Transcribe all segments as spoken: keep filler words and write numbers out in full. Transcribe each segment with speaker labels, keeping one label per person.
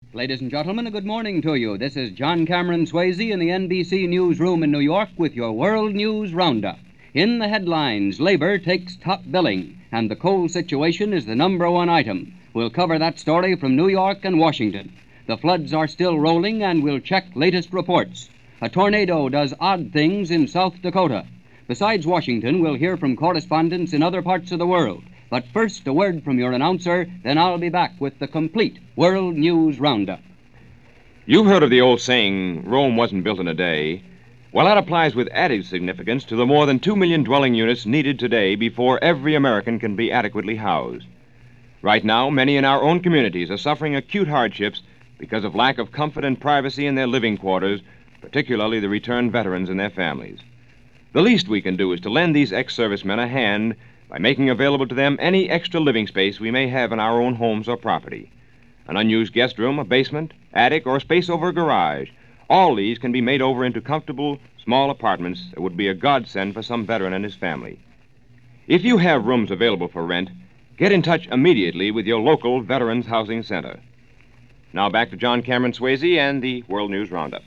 Speaker 1: Ladies and gentlemen, a good morning to you. This is John Cameron Swayze in the N B C newsroom in New York with your World News Roundup. In the headlines, labor takes top billing, and the coal situation is the number one item. We'll cover that story from New York and Washington. The floods are still rolling, and we'll check latest reports. A tornado does odd things in South Dakota. Besides Washington, we'll hear from correspondents in other parts of the world. But first, a word from your announcer, then I'll be back with the complete World News Roundup.
Speaker 2: You've heard of the old saying, Rome wasn't built in a day. Well, that applies with added significance to the more than two million dwelling units needed today before every American can be adequately housed. Right now, many in our own communities are suffering acute hardships because of lack of comfort and privacy in their living quarters, particularly the returned veterans and their families. The least we can do is to lend these ex-servicemen a hand by making available to them any extra living space we may have in our own homes or property. An unused guest room, a basement, attic, or space over a garage. All these can be made over into comfortable, small apartments that would be a godsend for some veteran and his family. If you have rooms available for rent, get in touch immediately with your local Veterans Housing Center. Now back to John Cameron Swayze and the World News Roundup.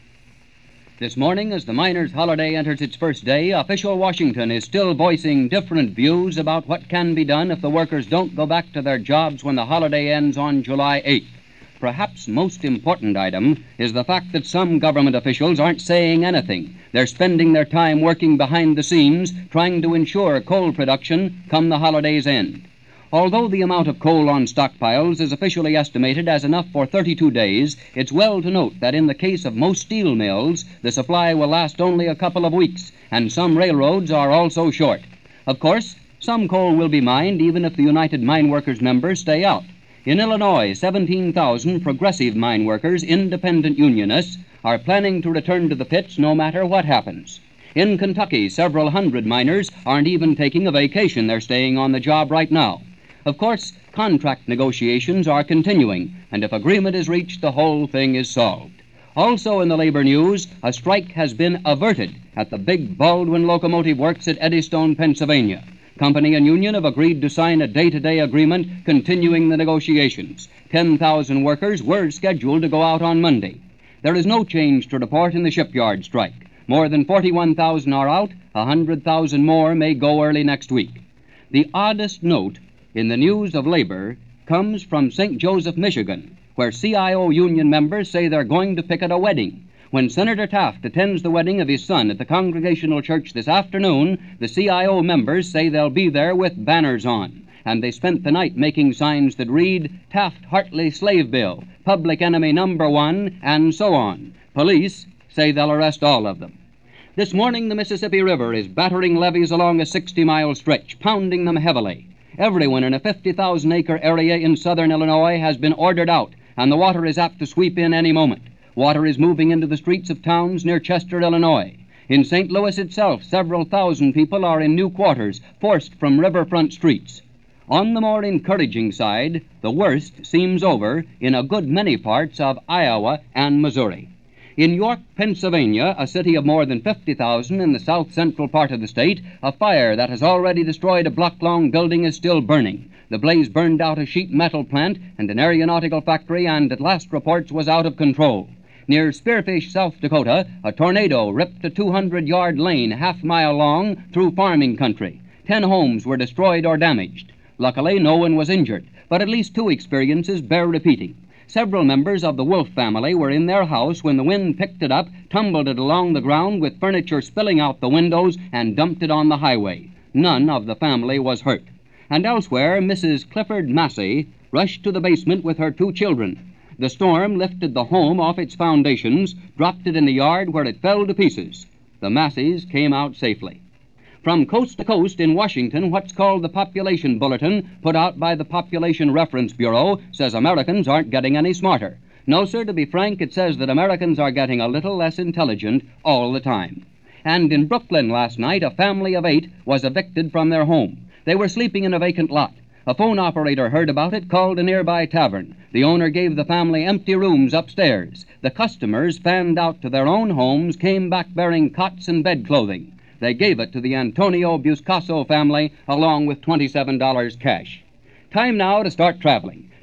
Speaker 1: This morning, as the miners' holiday enters its first day, official Washington is still voicing different views about what can be done if the workers don't go back to their jobs when the holiday ends on July eighth. Perhaps most important item is the fact that some government officials aren't saying anything. They're spending their time working behind the scenes, trying to ensure coal production come the holiday's end. Although the amount of coal on stockpiles is officially estimated as enough for thirty-two days, it's well to note that in the case of most steel mills, the supply will last only a couple of weeks, and some railroads are also short. Of course, some coal will be mined even if the United Mine Workers members stay out. In Illinois, seventeen thousand progressive mine workers, independent unionists, are planning to return to the pits no matter what happens. In Kentucky, several hundred miners aren't even taking a vacation. They're staying on the job right now. Of course, contract negotiations are continuing, and if agreement is reached, the whole thing is solved. Also in the labor news, a strike has been averted at the big Baldwin Locomotive Works at Eddystone, Pennsylvania. Company and union have agreed to sign a day-to-day agreement continuing the negotiations. ten thousand workers were scheduled to go out on Monday. There is no change to report in the shipyard strike. More than forty-one thousand are out. one hundred thousand more may go early next week. The oddest note in the news of labor comes from Saint Joseph, Michigan, where C I O union members say they're going to picket a wedding. When Senator Taft attends the wedding of his son at the Congregational Church this afternoon, the C I O members say they'll be there with banners on. And they spent the night making signs that read, Taft-Hartley Slave Bill, Public Enemy Number One, and so on. Police say they'll arrest all of them. This morning, the Mississippi River is battering levees along a sixty-mile stretch, pounding them heavily. Everyone in a fifty thousand acre area in southern Illinois has been ordered out, and the water is apt to sweep in any moment. Water is moving into the streets of towns near Chester, Illinois. In Saint Louis itself, several thousand people are in new quarters, forced from riverfront streets. On the more encouraging side, the worst seems over in a good many parts of Iowa and Missouri. In York, Pennsylvania, a city of more than fifty thousand in the south-central part of the state, a fire that has already destroyed a block-long building is still burning. The blaze burned out a sheet metal plant and an aeronautical factory, and at last reports was out of control. Near Spearfish, South Dakota, a tornado ripped a two hundred yard lane half mile long through farming country. Ten homes were destroyed or damaged. Luckily, no one was injured, but at least two experiences bear repeating. Several members of the Wolf family were in their house when the wind picked it up, tumbled it along the ground with furniture spilling out the windows, and dumped it on the highway. None of the family was hurt. And elsewhere, Missus Clifford Massey rushed to the basement with her two children. The storm lifted the home off its foundations, dropped it in the yard where it fell to pieces. The Masseys came out safely. From coast to coast in Washington, what's called the Population Bulletin, put out by the Population Reference Bureau, says Americans aren't getting any smarter. No, sir, to be frank, it says that Americans are getting a little less intelligent all the time. And in Brooklyn last night, a family of eight was evicted from their home. They were sleeping in a vacant lot. A phone operator heard about it, called a nearby tavern. The owner gave the family empty rooms upstairs. The customers, fanned out to their own homes, came back bearing cots and bedclothing. They gave it to the Antonio Buscaso family along with twenty-seven dollars cash. Time now to start traveling.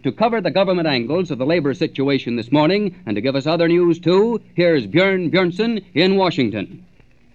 Speaker 1: To cover the government angles of the labor situation this morning and to give us other news, too, here's Björn Björnson in Washington.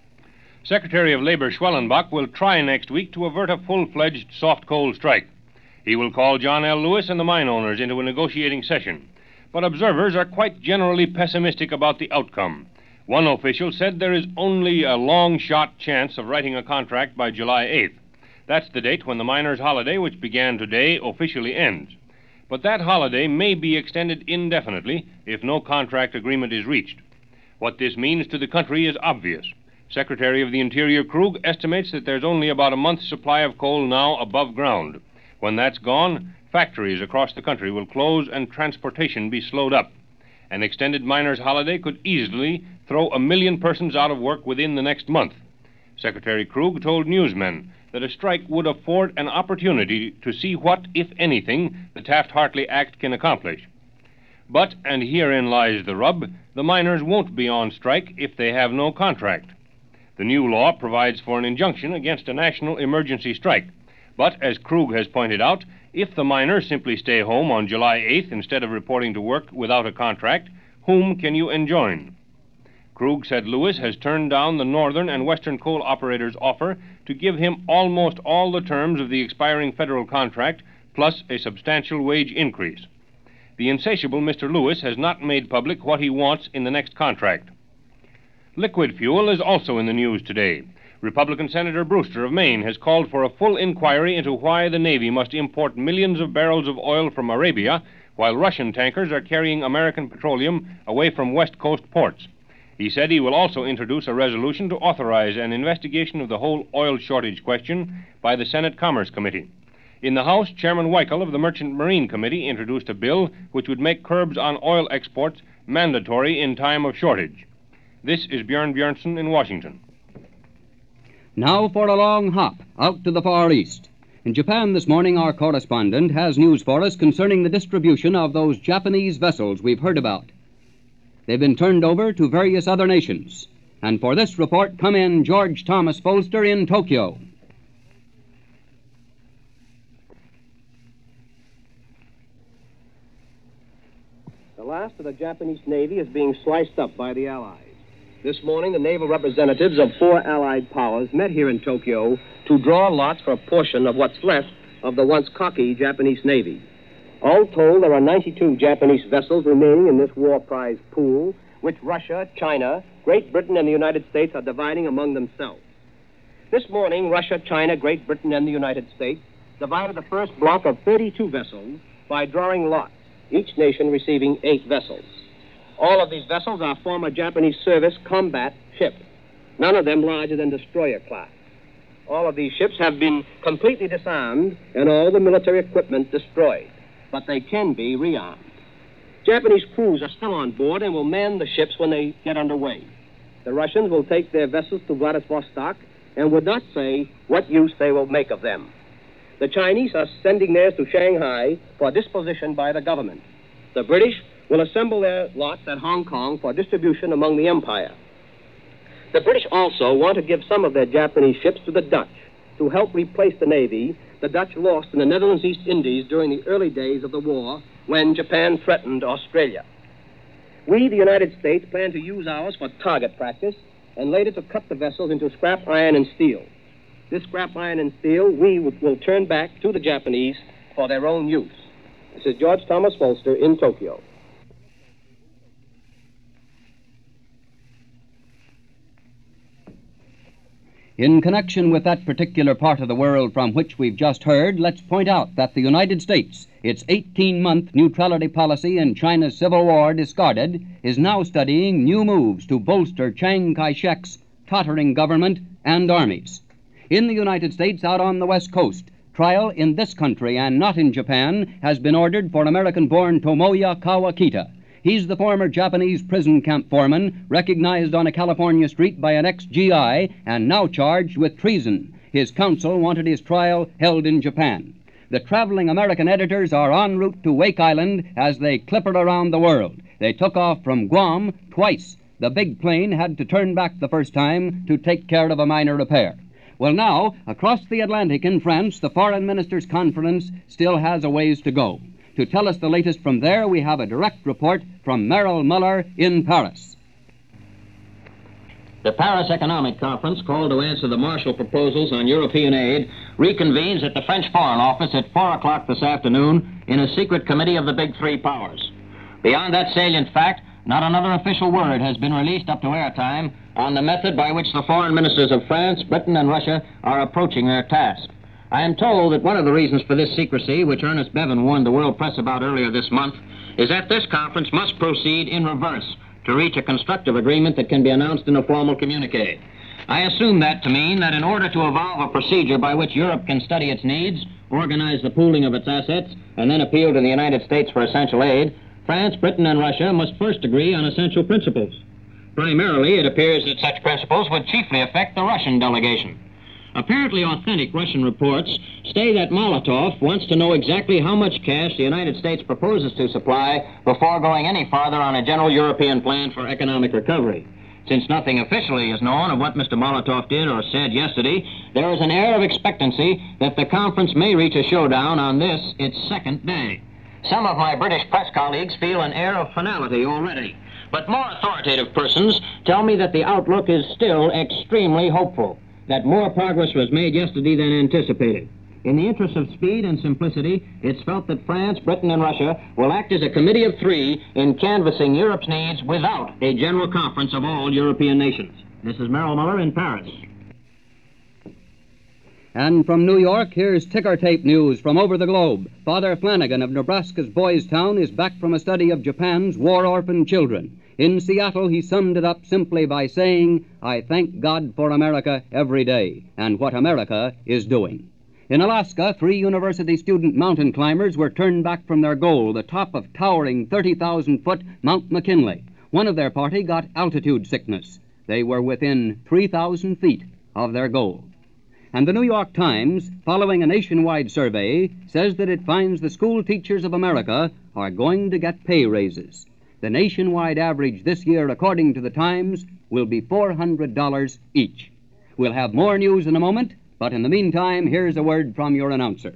Speaker 3: Secretary of Labor Schwellenbach will try next week to avert a full-fledged soft coal strike. He will call John L. Lewis and the mine owners into a negotiating session. But observers are quite generally pessimistic about the outcome. One official said there is only a long-shot chance of writing a contract by July eighth. That's the date when the miners' holiday, which began today, officially ends. But that holiday may be extended indefinitely if no contract agreement is reached. What this means to the country is obvious. Secretary of the Interior Krug estimates that there's only about a month's supply of coal now above ground. When that's gone, factories across the country will close and transportation be slowed up. An extended miners' holiday could easily throw a million persons out of work within the next month. Secretary Krug told newsmen that a strike would afford an opportunity to see what, if anything, the Taft-Hartley Act can accomplish. But, and herein lies the rub, the miners won't be on strike if they have no contract. The new law provides for an injunction against a national emergency strike. But, as Krug has pointed out, if the miners simply stay home on July eighth instead of reporting to work without a contract, whom can you enjoin? Krug said Lewis has turned down the Northern and Western coal operators' offer to give him almost all the terms of the expiring federal contract, plus a substantial wage increase. The insatiable Mister Lewis has not made public what he wants in the next contract. Liquid fuel is also in the news today. Republican Senator Brewster of Maine has called for a full inquiry into why the Navy must import millions of barrels of oil from Arabia while Russian tankers are carrying American petroleum away from West Coast ports. He said he will also introduce a resolution to authorize an investigation of the whole oil shortage question by the Senate Commerce Committee. In the House, Chairman Weichel of the Merchant Marine Committee introduced a bill which would make curbs on oil exports mandatory in time of shortage. This is Björn Björnson in Washington.
Speaker 1: Now for a long hop out to the Far East. In Japan this morning, our correspondent has news for us concerning the distribution of those Japanese vessels we've heard about. They've been turned over to various other nations. And for this report, come in George Thomas Folster in Tokyo.
Speaker 4: The last of the Japanese Navy is being sliced up by the Allies. This morning, the naval representatives of four Allied powers met here in Tokyo to draw lots for a portion of what's left of the once cocky Japanese Navy. All told, there are ninety-two Japanese vessels remaining in this war prize pool, which Russia, China, Great Britain, and the United States are dividing among themselves. This morning, Russia, China, Great Britain, and the United States divided the first block of thirty-two vessels by drawing lots, each nation receiving eight vessels. All of these vessels are former Japanese service combat ships, none of them larger than destroyer class. All of these ships have been completely disarmed and all the military equipment destroyed, but they can be rearmed. Japanese crews are still on board and will man the ships when they get underway. The Russians will take their vessels to Vladivostok and would not say what use they will make of them. The Chinese are sending theirs to Shanghai for disposition by the government. The British will assemble their lots at Hong Kong for distribution among the empire. The British also want to give some of their Japanese ships to the Dutch to help replace the Navy the Dutch lost in the Netherlands East Indies during the early days of the war when Japan threatened Australia. We, the United States, plan to use ours for target practice and later to cut the vessels into scrap iron and steel. This scrap iron and steel we will turn back to the Japanese for their own use. This is George Thomas Folster in Tokyo.
Speaker 1: In connection with that particular part of the world from which we've just heard, let's point out that the United States, its eighteen-month neutrality policy in China's Civil War discarded, is now studying new moves to bolster Chiang Kai-shek's tottering government and armies. In the United States, out on the West Coast, trial in this country and not in Japan has been ordered for American-born Tomoya Kawakita. He's the former Japanese prison camp foreman, recognized on a California street by an ex-G I and now charged with treason. His counsel wanted his trial held in Japan. The traveling American editors are en route to Wake Island as they clipper around the world. They took off from Guam twice. The big plane had to turn back the first time to take care of a minor repair. Well, now, across the Atlantic in France, the Foreign Ministers' Conference still has a ways to go. To tell us the latest from there, we have a direct report from Merrill Muller in Paris.
Speaker 5: The Paris Economic Conference, called to answer the Marshall proposals on European aid, reconvenes at the French Foreign Office at four o'clock this afternoon in a secret committee of the big three powers. Beyond that salient fact, not another official word has been released up to airtime on the method by which the foreign ministers of France, Britain, and Russia are approaching their task. I am told that one of the reasons for this secrecy, which Ernest Bevin warned the world press about earlier this month, is that this conference must proceed in reverse to reach a constructive agreement that can be announced in a formal communique. I assume that to mean that in order to evolve a procedure by which Europe can study its needs, organize the pooling of its assets, and then appeal to the United States for essential aid, France, Britain, and Russia must first agree on essential principles. Primarily, it appears that such principles would chiefly affect the Russian delegation. Apparently authentic Russian reports say that Molotov wants to know exactly how much cash the United States proposes to supply before going any farther on a general European plan for economic recovery. Since nothing officially is known of what Mister Molotov did or said yesterday, there is an air of expectancy that the conference may reach a showdown on this, its second day. Some of my British press colleagues feel an air of finality already, but more authoritative persons tell me that the outlook is still extremely hopeful, that more progress was made yesterday than anticipated. In the interest of speed and simplicity, it's felt that France, Britain, and Russia will act as a committee of three in canvassing Europe's needs without a general conference of all European nations. This is Merrill Muller in Paris.
Speaker 1: And from New York, here's ticker tape news from over the globe. Father Flanagan of Nebraska's Boys Town is back from a study of Japan's war-orphaned children. In Seattle, he summed it up simply by saying, "I thank God for America every day, and what America is doing." In Alaska, three university student mountain climbers were turned back from their goal, the top of towering thirty thousand foot Mount McKinley. One of their party got altitude sickness. They were within three thousand feet of their goal. And the New York Times, following a nationwide survey, says that it finds the school teachers of America are going to get pay raises. The nationwide average this year, according to the Times, will be four hundred dollars each. We'll have more news in a moment, but in the meantime, here's a word from your announcer.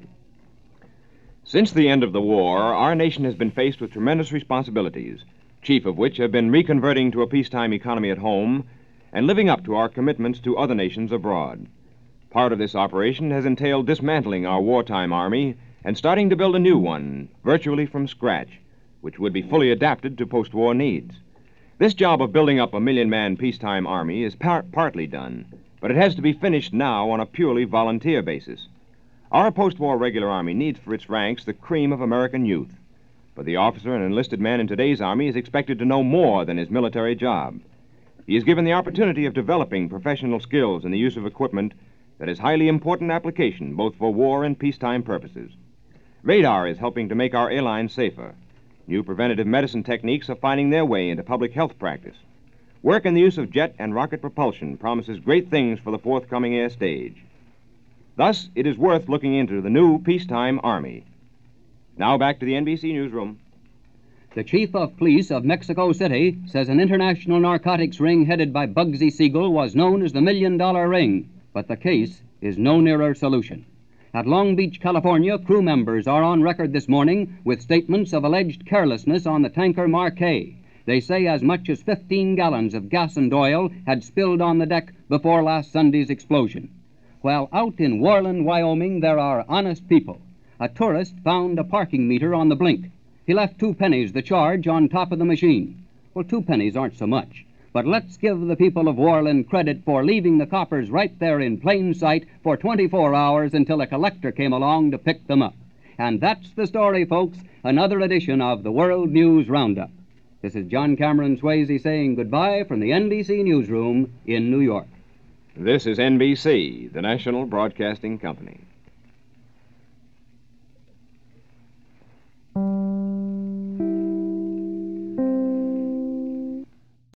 Speaker 2: Since the end of the war, our nation has been faced with tremendous responsibilities, chief of which have been reconverting to a peacetime economy at home and living up to our commitments to other nations abroad. Part of this operation has entailed dismantling our wartime army and starting to build a new one, virtually from scratch, which would be fully adapted to post-war needs. This job of building up a million-man peacetime army is par- partly done, but it has to be finished now on a purely volunteer basis. Our post-war regular army needs for its ranks the cream of American youth, but the officer and enlisted man in today's army is expected to know more than his military job. He is given the opportunity of developing professional skills in the use of equipment that is highly important application both for war and peacetime purposes. Radar is helping to make our airlines safer. New preventative medicine techniques are finding their way into public health practice. Work in the use of jet and rocket propulsion promises great things for the forthcoming air stage. Thus, it is worth looking into the new peacetime Army. Now back to the N B C newsroom.
Speaker 1: The chief of police of Mexico City says an international narcotics ring headed by Bugsy Siegel was known as the Million Dollar Ring, but the case is no nearer solution. At Long Beach, California, crew members are on record this morning with statements of alleged carelessness on the tanker Marquet. They say as much as fifteen gallons of gas and oil had spilled on the deck before last Sunday's explosion. While out in Worland, Wyoming, there are honest people. A tourist found a parking meter on the blink. He left two pennies the charge on top of the machine. Well, two pennies aren't so much. But let's give the people of Worland credit for leaving the coppers right there in plain sight for twenty-four hours until a collector came along to pick them up. And that's the story, folks. Another edition of the World News Roundup. This is John Cameron Swayze saying goodbye from the N B C Newsroom in New York.
Speaker 2: This is N B C, the National Broadcasting Company.